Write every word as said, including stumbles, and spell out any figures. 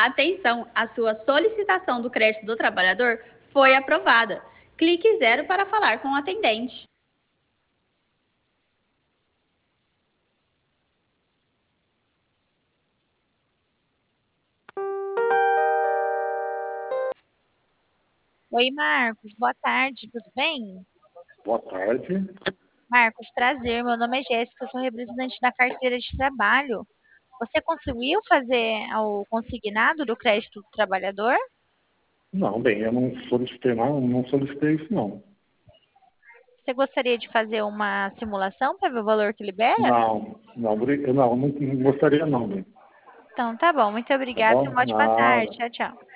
Atenção, a sua solicitação do crédito do trabalhador foi aprovada. Clique zero para falar com o atendente. Oi, Marcos, boa tarde, tudo bem? Boa tarde. Marcos, prazer, meu nome é Jéssica, eu sou representante da carteira de trabalho. Você conseguiu fazer o consignado do crédito do trabalhador? Não, bem, eu não solicitei, não, não solicitei isso, não. Você gostaria de fazer uma simulação para ver o valor que libera? Não, não, obri- não, não, não gostaria, não, bem. Então, tá bom, muito Tá obrigada e bom? uma ótima tarde. Nada. Tchau, tchau.